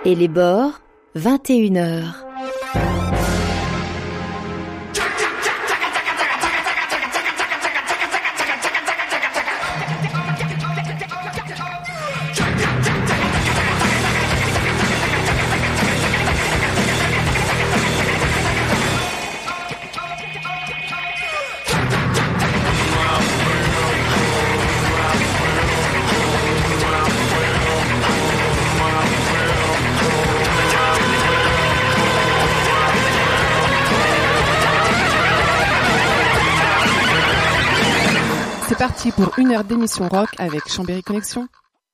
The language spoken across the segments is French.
Et les bords, 21h. C'est parti pour une heure d'émission rock avec Chambéry Connexion.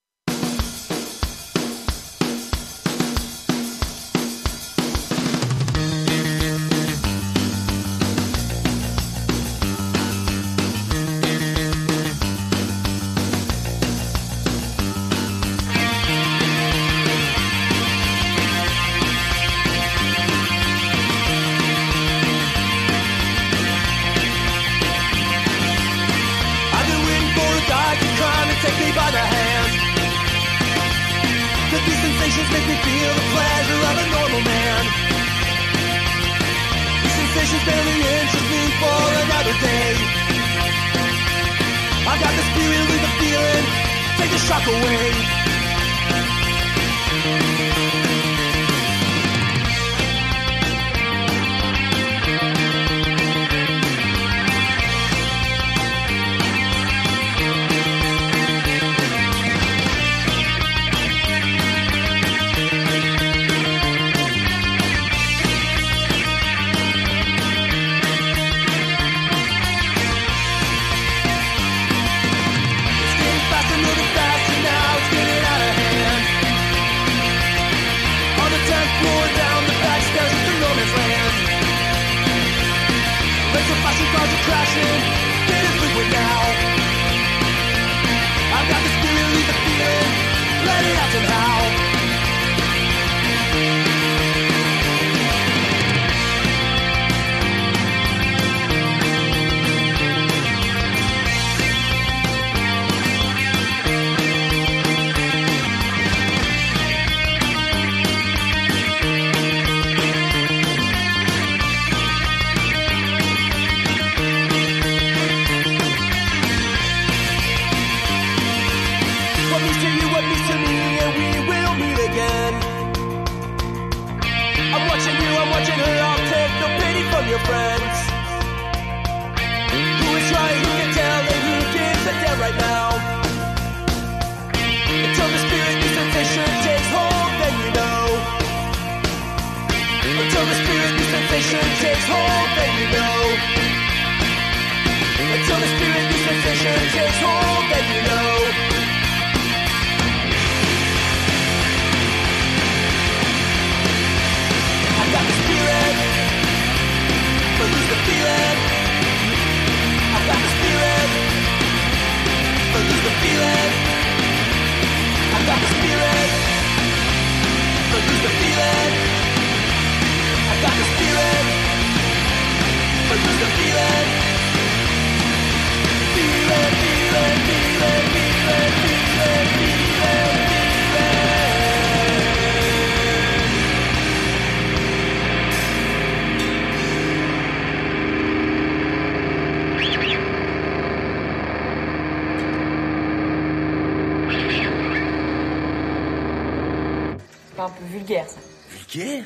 Un peu vulgaire, ça. Vulgaire?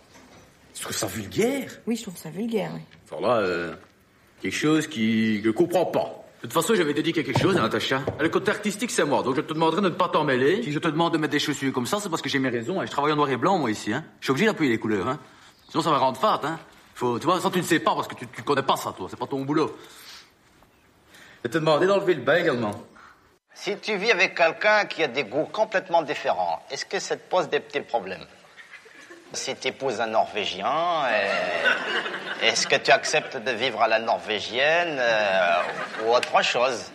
Tu trouves ça vulgaire? Oui, je trouve ça vulgaire, oui. Alors là, quelque chose que je comprends pas. De toute façon, j'avais dédié quelque chose, Natacha. Le côté artistique, c'est moi, donc je te demanderai de ne pas t'en mêler. Si je te demande de mettre des chaussures comme ça, c'est parce que j'ai mes raisons, hein. Je travaille en noir et blanc, moi, ici, hein. Je suis obligé d'appuyer les couleurs, hein. Sinon, ça va rendre fat, hein. Tu vois, ça, tu ne sais pas, parce que tu connais pas ça, toi. C'est pas ton boulot. Je vais te demander d'enlever le bas également. Si tu vis avec quelqu'un qui a des goûts complètement différents, est-ce que ça te pose des petits problèmes? Si tu épouses un Norvégien, est-ce que tu acceptes de vivre à la norvégienne ou autre chose?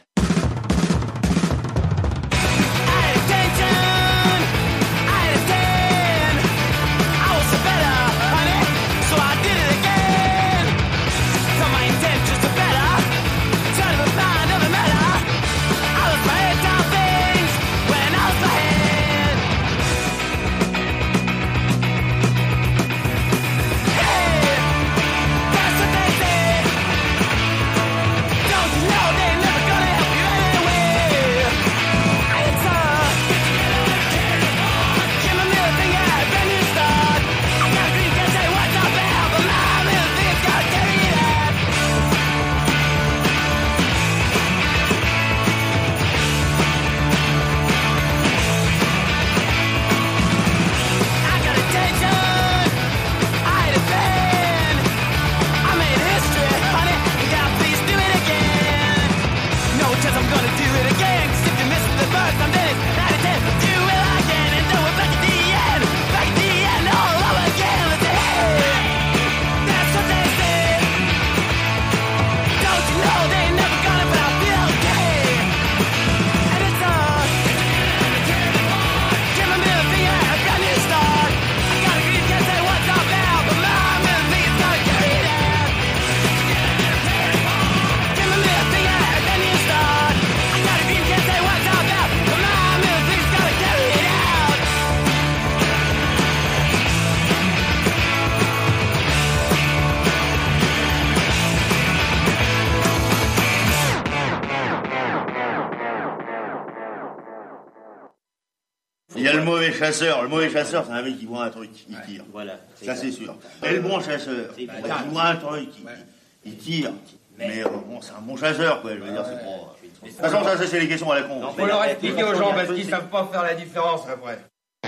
le mauvais chasseur. Le mauvais chasseur, c'est un mec qui voit un truc, il tire. Voilà. Ça, c'est sûr. Et le bon chasseur, il voit un truc, il tire. Mais bon, c'est un bon chasseur, quoi. Je veux dire, c'est pas... De toute façon, ça, c'est les questions à la con. Faut leur expliquer aux gens parce qu'ils savent pas faire la différence après.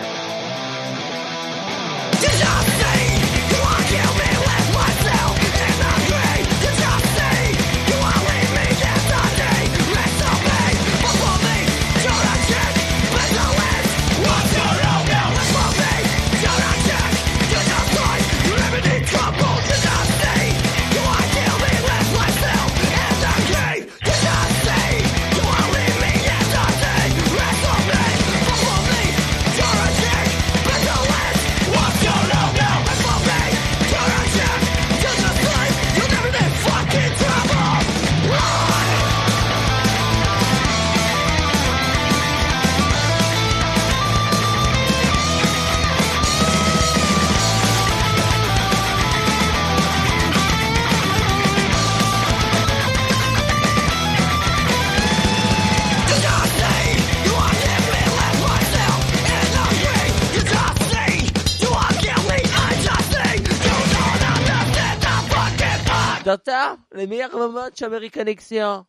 T'entends? Les meilleurs moments de Chambéry Connexion.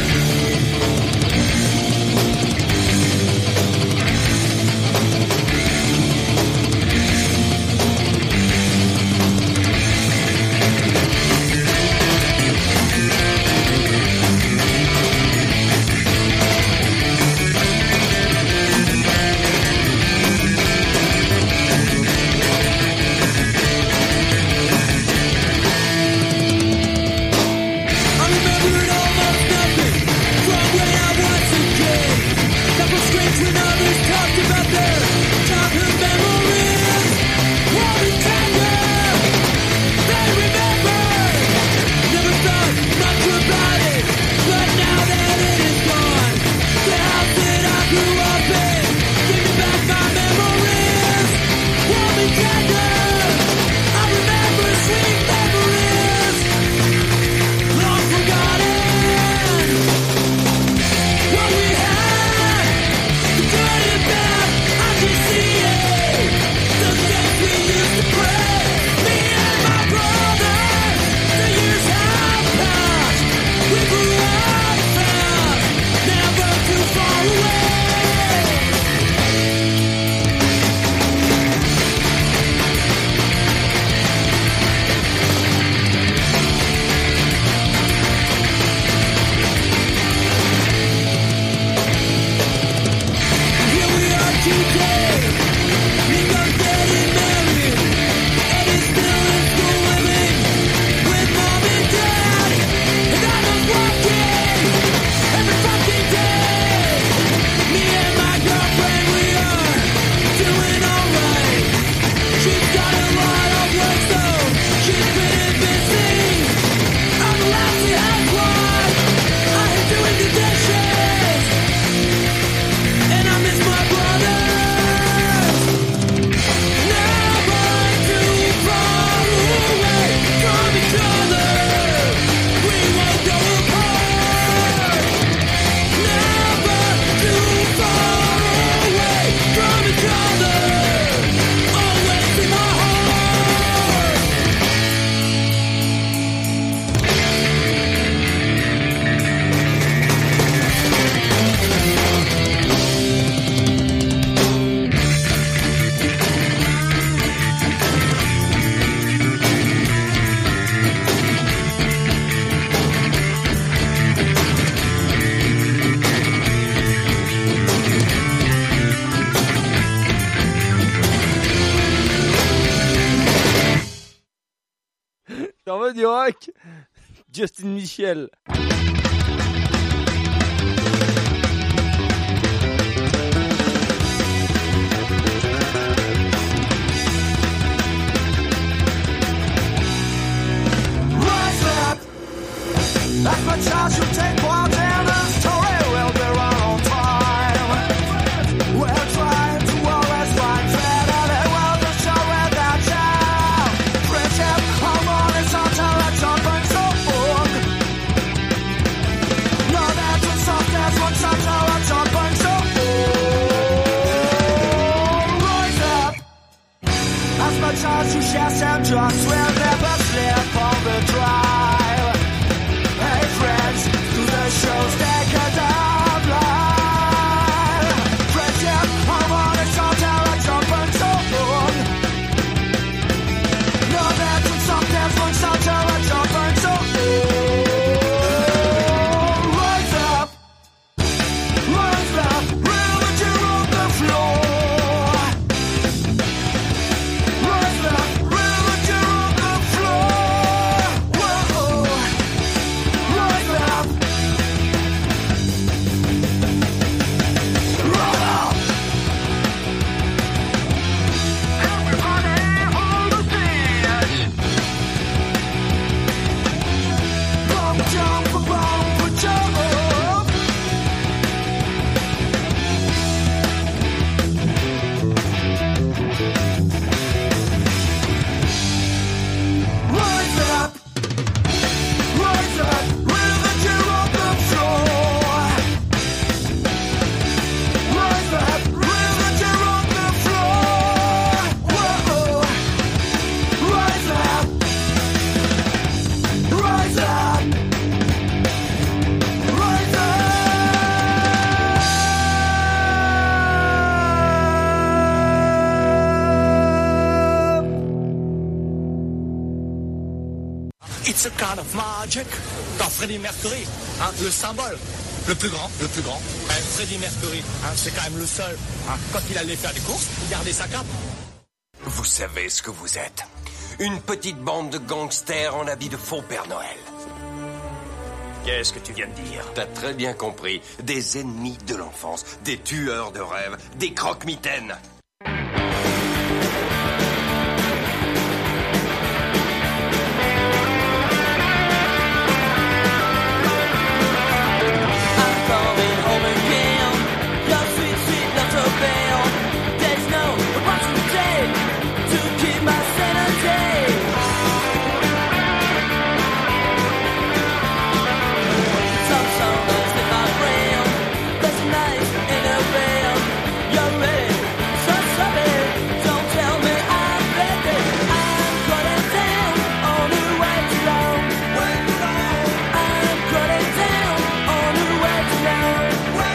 T'en veux du rock? Justin Michel. That's my chance you take part in the story will be run on time. We're trying to always find better than well to show without child. Friendship, harmonies, interaction brings so forth. Know that with softness, when interaction brings so forth. chest and drugs will never slip on the drive. Hey friends, do the shows naked of life. Friendship, harmonic, solitaire, jumping so long. No, that's sometimes when solitaire, jumping so long. Rise up, religion on the floor. Rise up, religion on the floor. Whoa, rise up. Rise up. Everybody hold the stage. Bump, jump, jump. Rise up, religion on the floor. Rise up, religion on the floor. Whoa, rise up, rise up, rise up. It's a kind of magic. Dans Freddie Mercury, hein, le symbole, le plus grand. Freddie Mercury, hein, c'est quand même le seul. Hein, quand il allait faire des courses, il gardait sa cape. Vous savez ce que vous êtes. Une petite bande de gangsters en habit de faux Père Noël. Qu'est-ce que tu viens de dire? T'as très bien compris. Des ennemis de l'enfance, des tueurs de rêves, des croque-mitaines. I'm coming home again. Your sweet, sweet little bell. There's no opportunity to keep my sanity. Some songs in my brain. There's a night in a veil. You're ready, so sorry. Don't tell me I'm ready. I'm cutting down on the way too long. I'm cutting down on the way too long.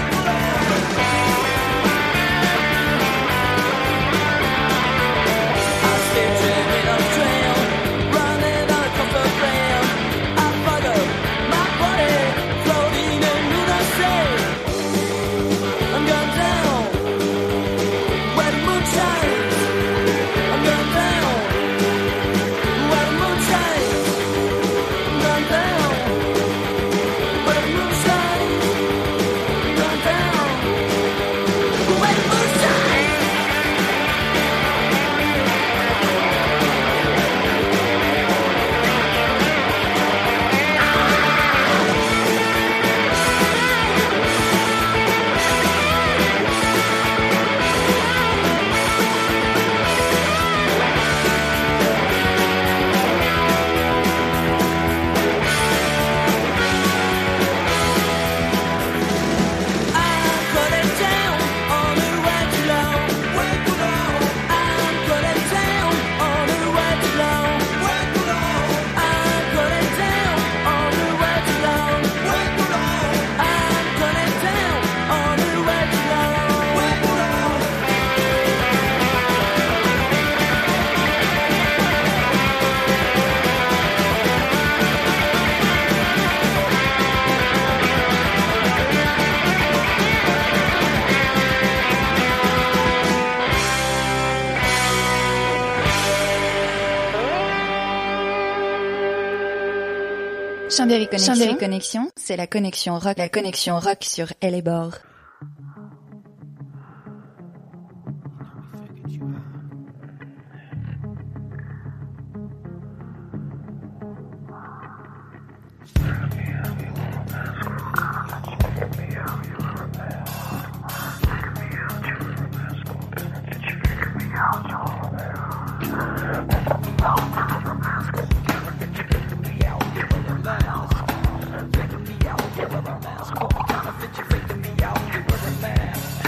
I still dreaming of trail, running on a comfort rail. I follow my body, floating into the sea. I'm going down where the moon shines. I'm going down where the moon shines. I'm going down where the moon shines. I'm going down where the moon shines. I'm cutting down on the way too long. I'm cutting down on the way too long. I'm cutting down on the way too long. I'm cutting down on the way too long. Chambéry Connexion, c'est la connexion rock sur LA Bord.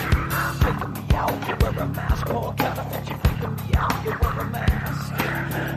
Wear a mask, more counterfeit, you freaking me out. You wear a mask.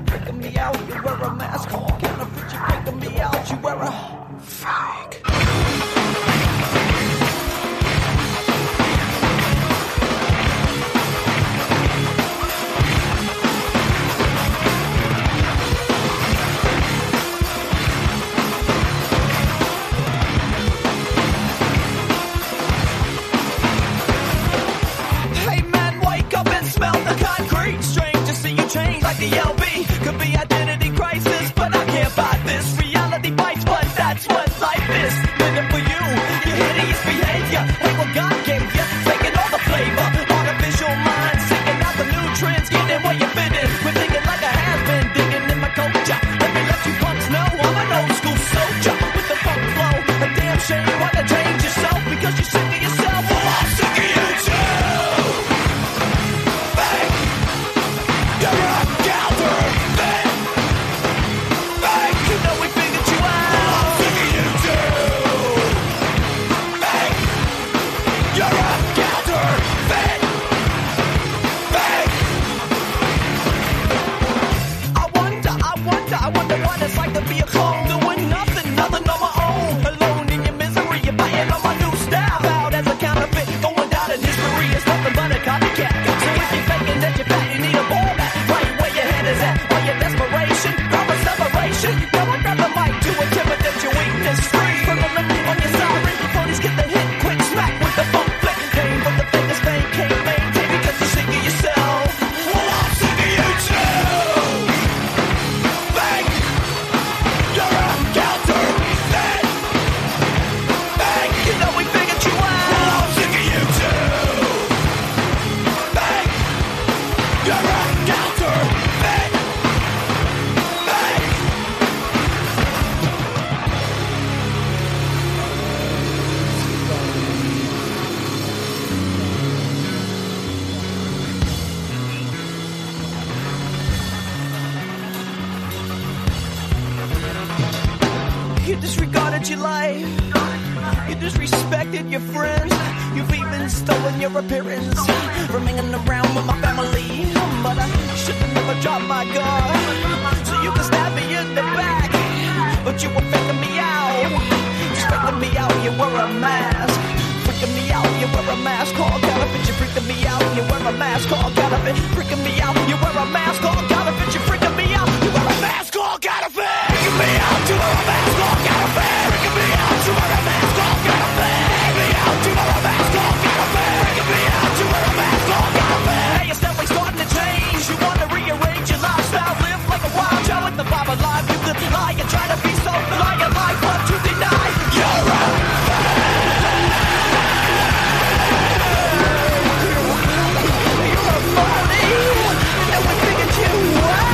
where you fit in. We're thinking like a has-been, digging in my culture. Let me let you punks know I'm an old school soldier with the funk flow. A damn shame why you change yourself because you're sick of yourself. Well, I'm sick of you too. Bang, you're a counterfeit. Bang, you know we figured you out. Well, I'm sick of you too. Bang, you're a counterfeit. Bang. I wonder what it's like to be a clone, doing nothing on my own. Alone in your misery, you're biting on my new style. Out as a counterfeit, going down in history. It's nothing but a copycat. So if you're faking that you're fat, you need a ball back. Right where your head is at, or your desperation, grab a separation. Now I grab the mic to intimidate your weakness. Scream from the left on your siren. Police get the hit, quick smack with the funk flick. Came from the famous fame, can't maintain because you're sick of yourself. Well, I'm sick of you too. Bang, you're a counterfeit. Bang, you know we figured you out. Well, I'm sick of you too. Bang, you're a counterfeit. Bang. You disregarded your life. You disrespected your friends. You've even stolen your appearance from hanging around with my family. But I should have never dropped my guard, so you can stab me in the back. But you were faking me out. Just faking me out, you wear a mask. Freaking me out, you wear a mask called counterfeit. You freaking me out, you wear a mask called counterfeit. Freaking me out, you wear a mask called counterfeit. You freaking me out, you wear a mask called counterfeit. Freaking me out, you wear a mask called counterfeit. Freaking me out, you wear a mask called counterfeit. Freaking me out, you wear a mask called counterfeit. Freaking me out, you wear a mask called counterfeit. Hey, it's definitely starting to change. You want to rearrange your lifestyle, live like a wild child with the vibe of life. You could lie and try to be so lie your life, but you deny. You're a phony. You know we figured you out.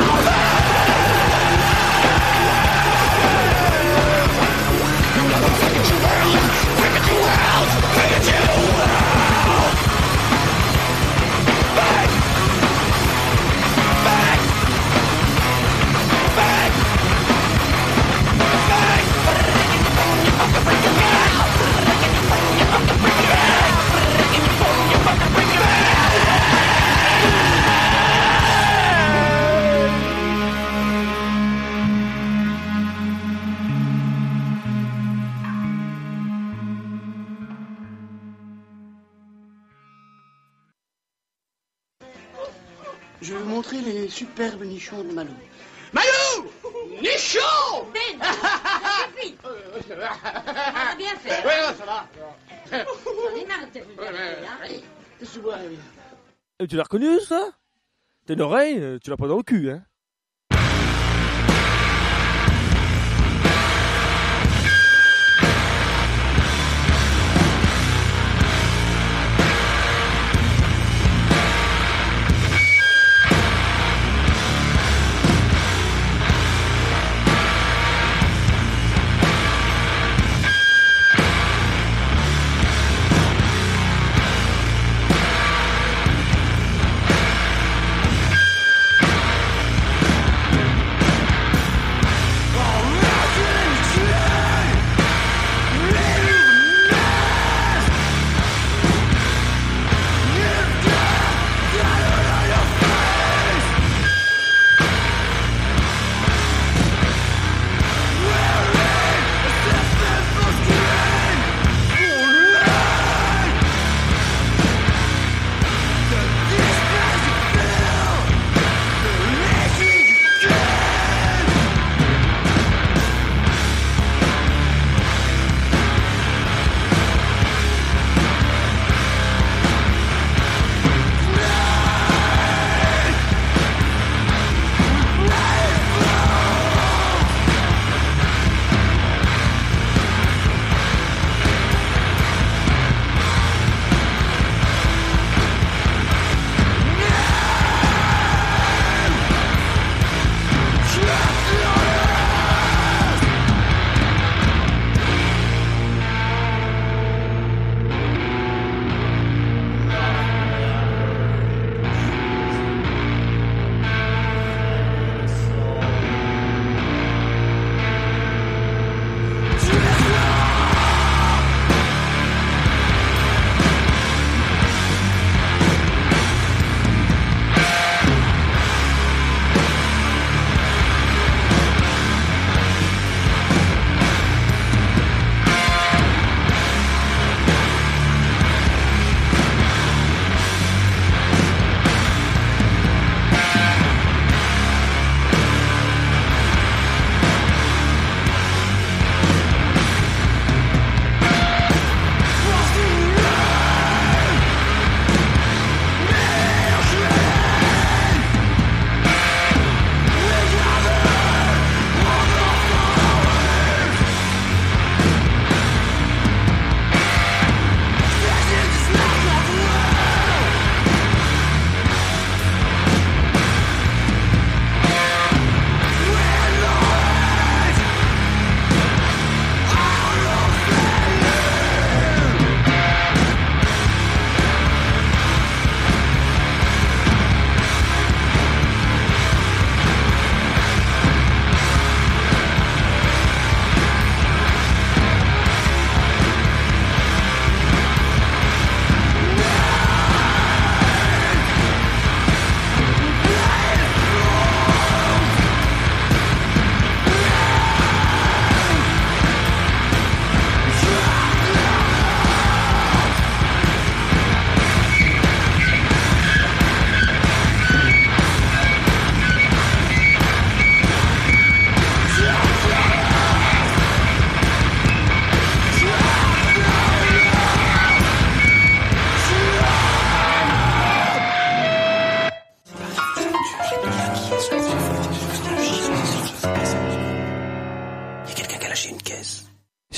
Je vais vous montrer les superbes nichons de Malou. Malou! Nichon! Ben, ça suffit. On va bien faire. Ouais, ça va. J'en ai marre de te vulgariser, hein. Qu'est-ce que tu vois, Rémi? Tu l'as reconnu, ça? T'as une oreille, tu l'as pas dans le cul, hein?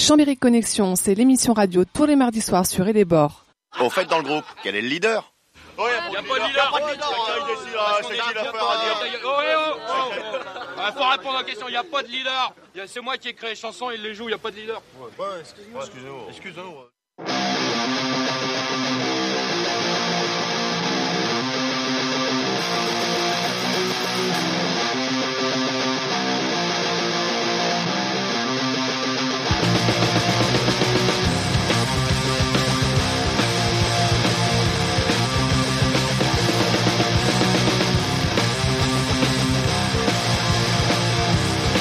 Chambéry Connexion, c'est l'émission radio tous les mardis soirs sur Eléborg. Au fait, dans le groupe, quel est le leader? Il n'y a pas de leader. Il faut répondre à la question, il n'y a pas de leader. C'est moi qui ai créé les chansons, il les joue, il n'y a pas de leader. Excusez-nous.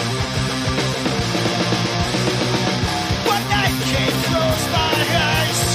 One night came close my eyes.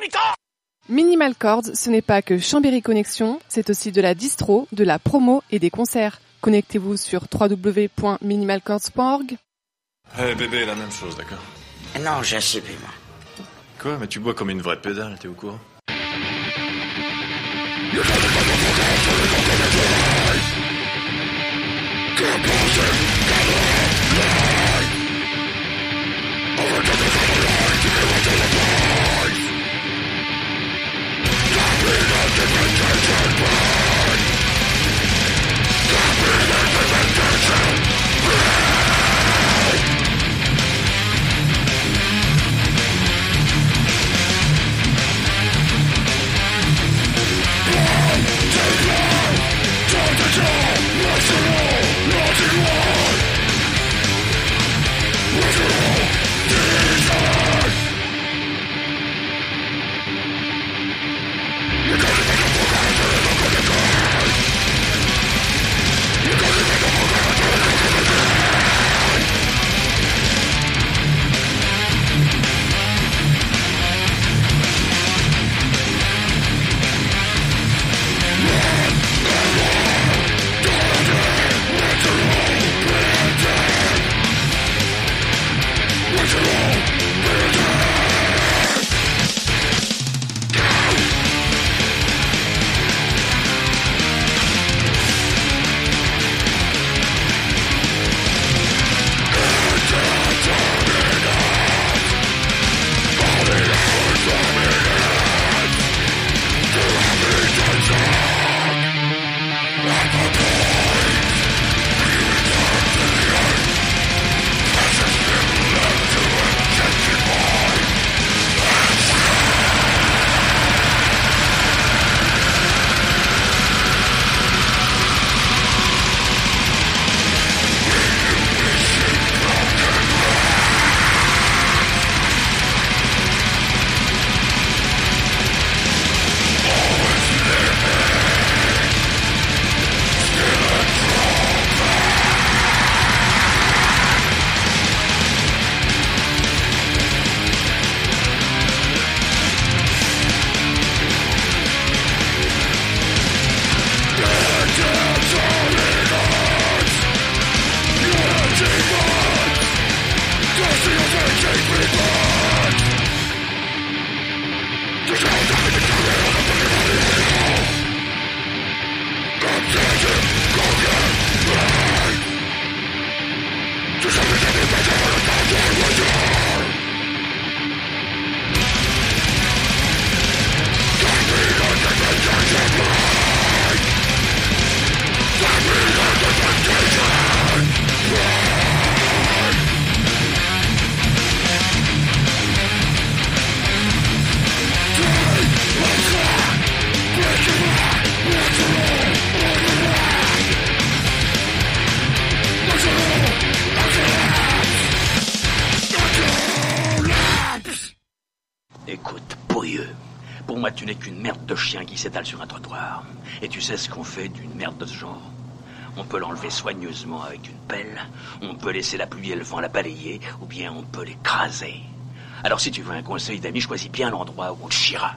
Minimal Chords, ce n'est pas que Chambéry Connexion, c'est aussi de la distro, de la promo et des concerts. Connectez-vous sur www.minimalchords.org. Bébé, la même chose, d'accord? Non, j'ai assez bu, moi. Quoi? Mais tu bois comme une vraie pédale, t'es au courant? Écoute, pourrieux. Pour moi, tu n'es qu'une merde de chien qui s'étale sur un trottoir. Et tu sais ce qu'on fait d'une merde de ce genre? On peut l'enlever soigneusement avec une pelle, on peut laisser la pluie et le vent la balayer, ou bien on peut l'écraser. Alors si tu veux un conseil d'ami, choisis bien l'endroit où on te chiera.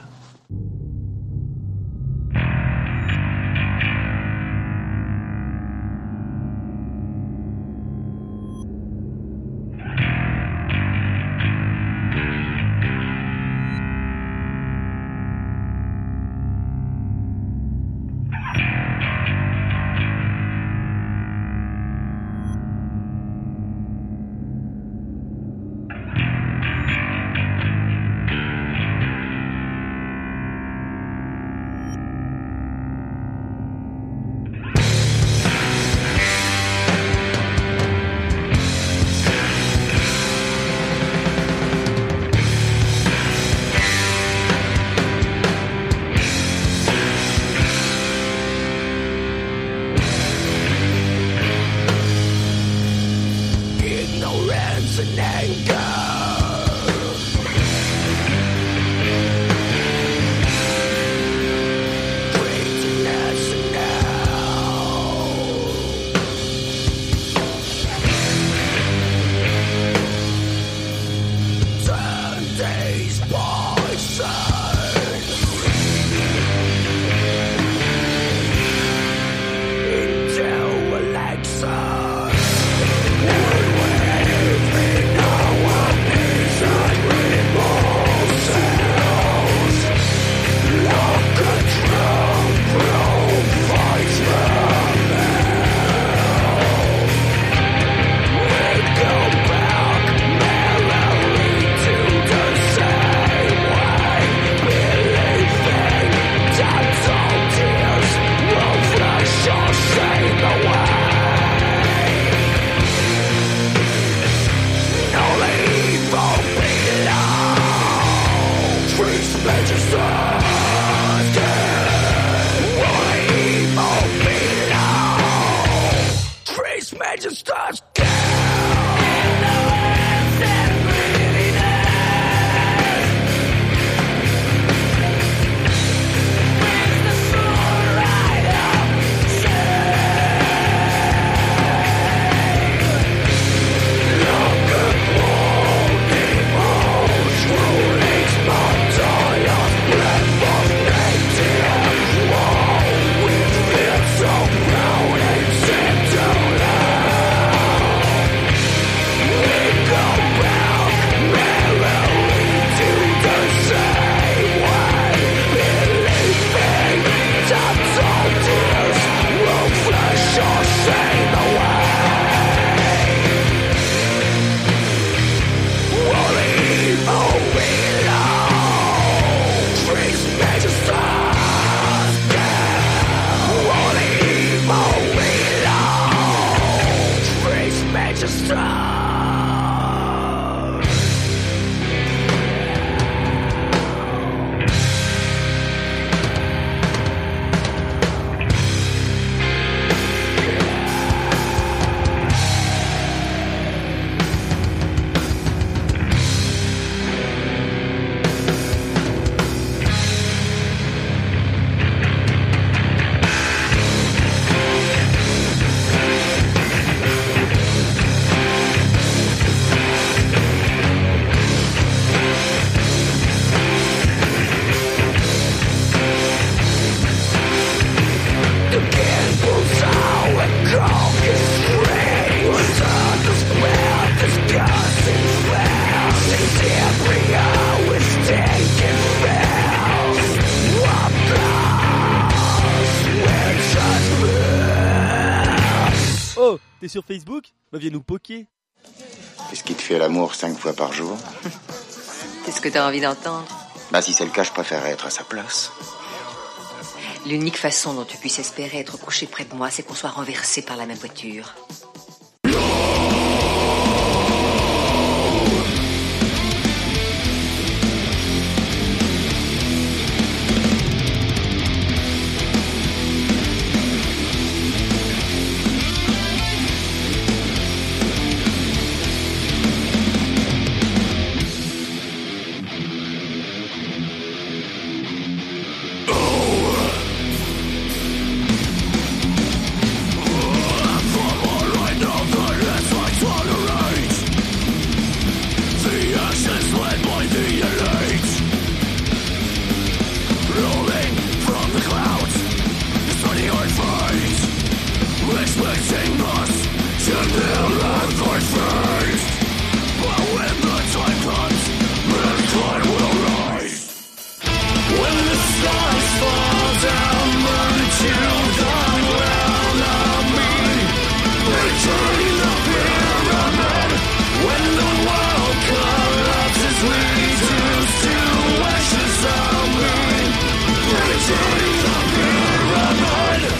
registers kill in the instant greediness. Brings the soul right up, look at what emotions truly spontaneous breath of nature. Whoa, we feel so proud and seem to love. We go back merrily to the same way, believing that all tears will flush our shame away. All evil below trees major stars down. All evil below trees major stars. The candles out and cock is free. What's on the square, discussing fast. And every hour is taking fast. Oh, t'es sur Facebook? Bah viens nous poker. Qu'est-ce qui te fait l'amour 5 fois par jour? Qu'est-ce que t'as envie d'entendre? Bah si c'est le cas, je préférerais être à sa place. L'unique façon dont tu puisses espérer être couché près de moi, c'est qu'on soit renversé par la même voiture. Expecting us to build a good face, but when the time comes, mankind will rise. When the stars fall down, my children round on me, returning the pyramid. When the world collapses, reduced to ashes of me, returning the pyramid.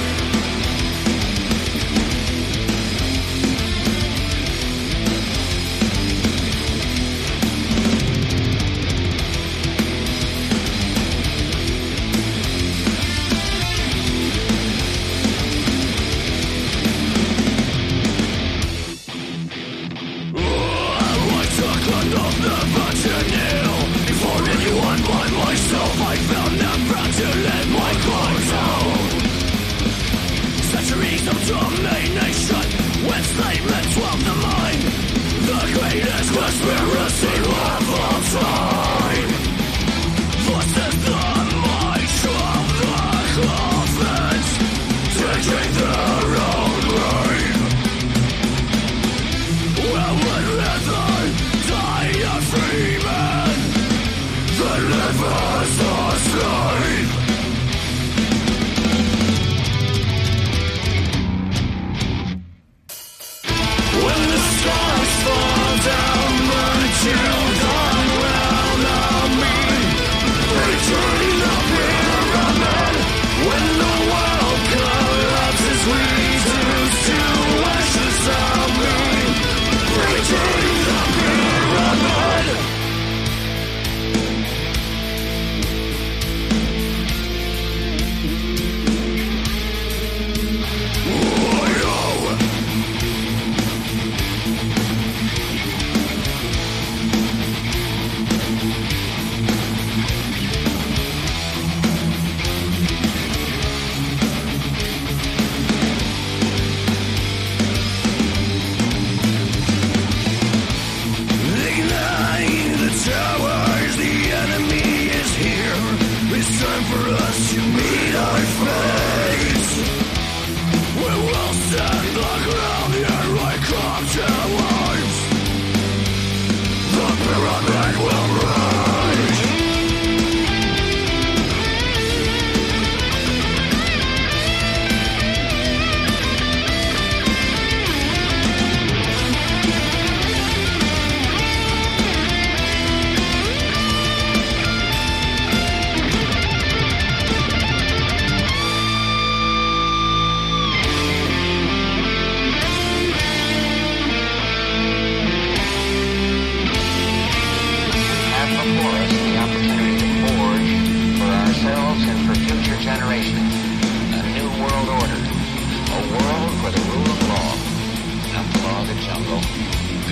When the stars fall down, my children will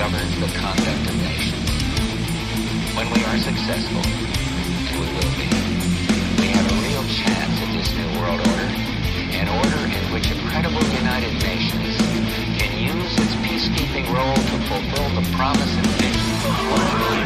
governs the conduct of nations. When we are successful, and we will be, we have a real chance at this new world order, an order in which a credible United Nations can use its peacekeeping role to fulfill the promise and vision of 1 million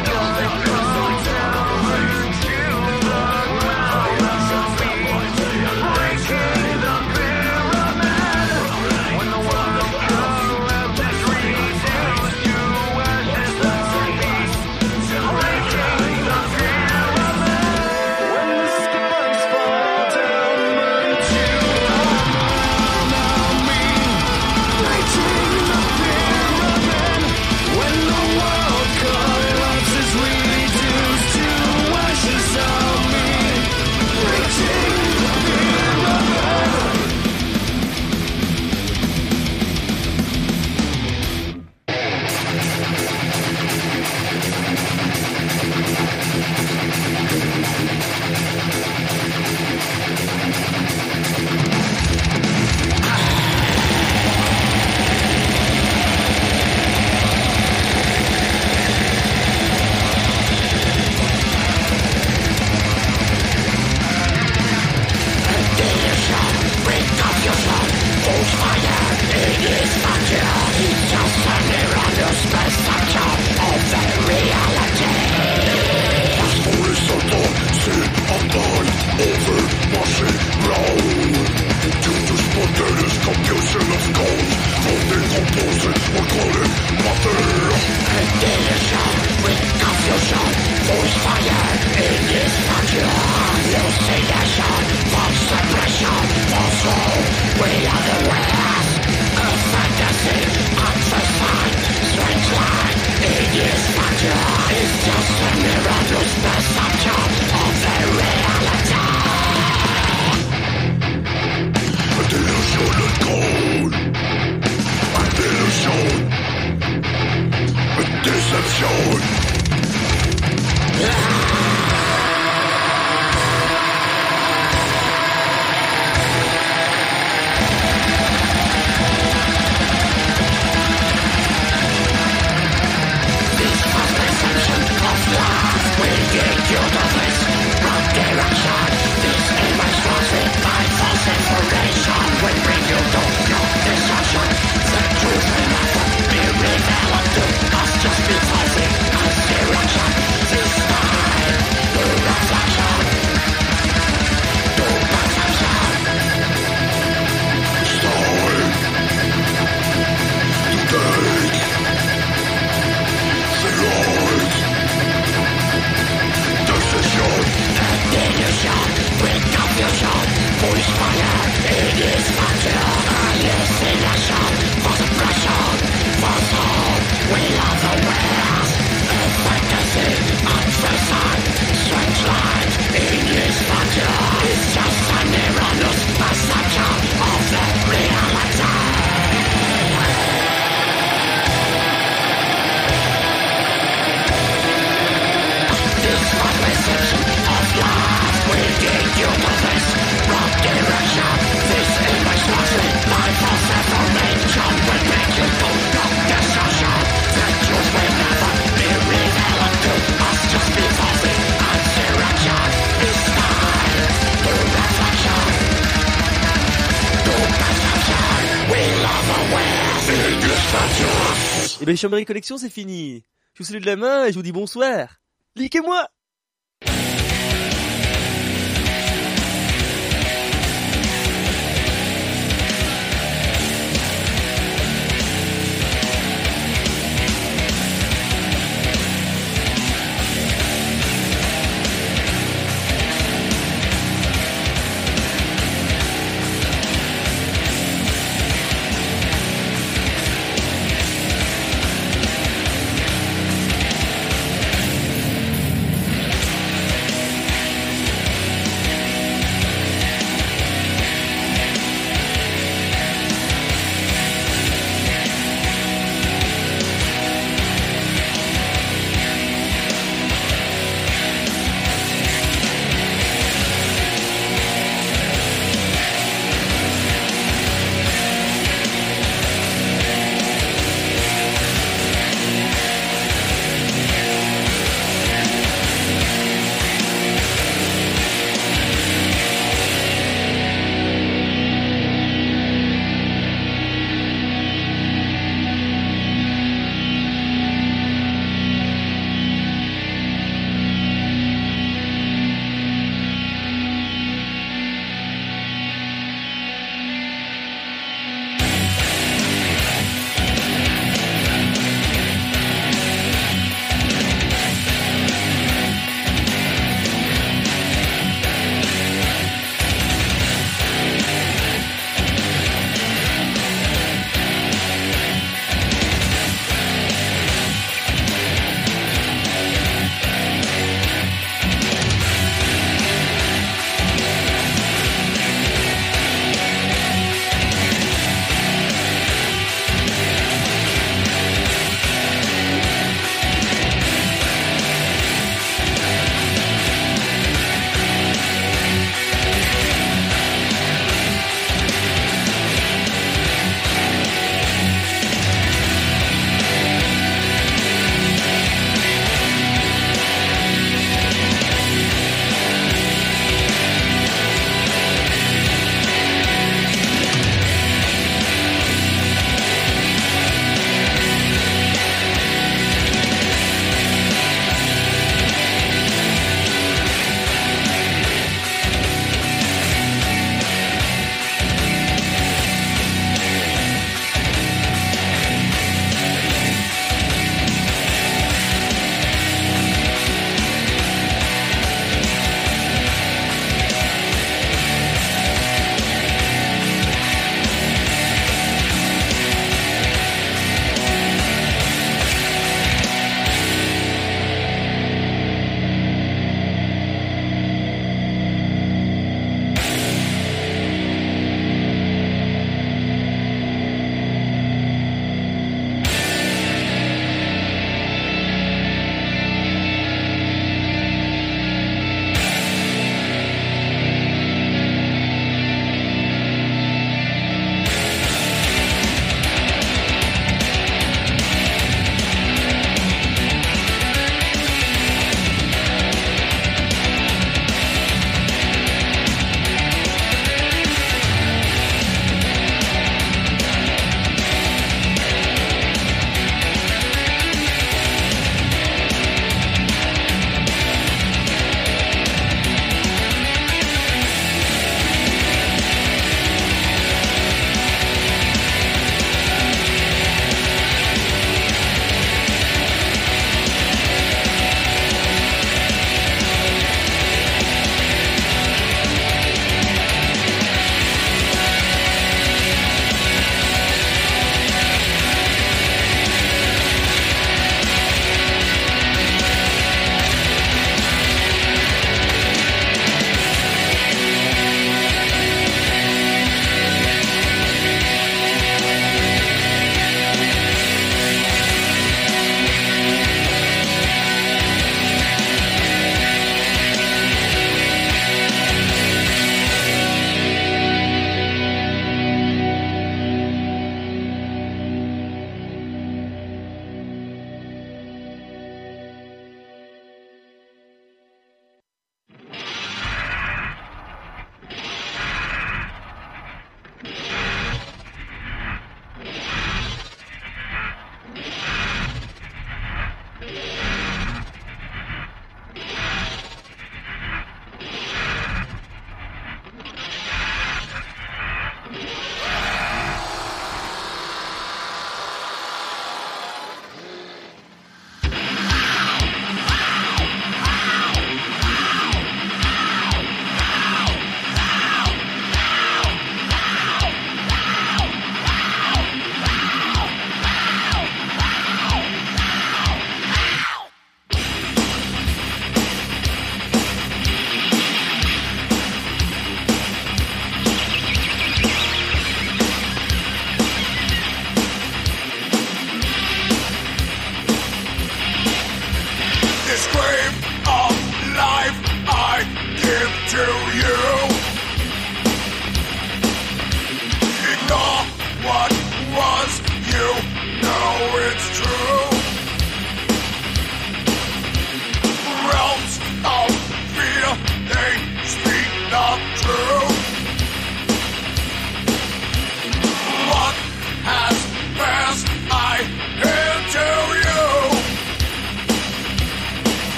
Et ben Chambéry Connexion c'est fini. Je vous salue de la main et je vous dis bonsoir. Liquez-moi.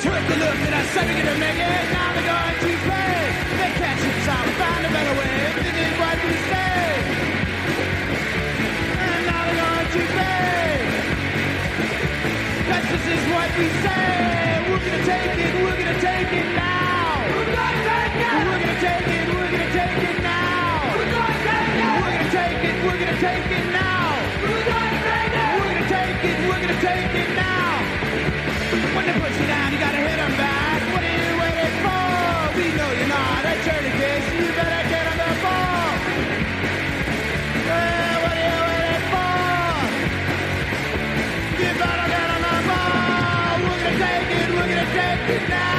took a look and I said we're gonna make it. Now they're going to pay. They catch us out, find a better way. This is what we say. And now they're going to pay. That's this is what we say. We're gonna take it. We're gonna take it now. We're gonna take it. We're gonna take it. We're gonna take it now. We're gonna take it. We're gonna take it. We're gonna take it now. We're gonna take it. We're gonna take it. We're gonna take it now. When they push you down, you gotta hit them back. What are you waiting for? We know you're not a charity case. You better get on the ball. What are you waiting for? You better get on the ball. We're gonna take it. We're gonna take it now.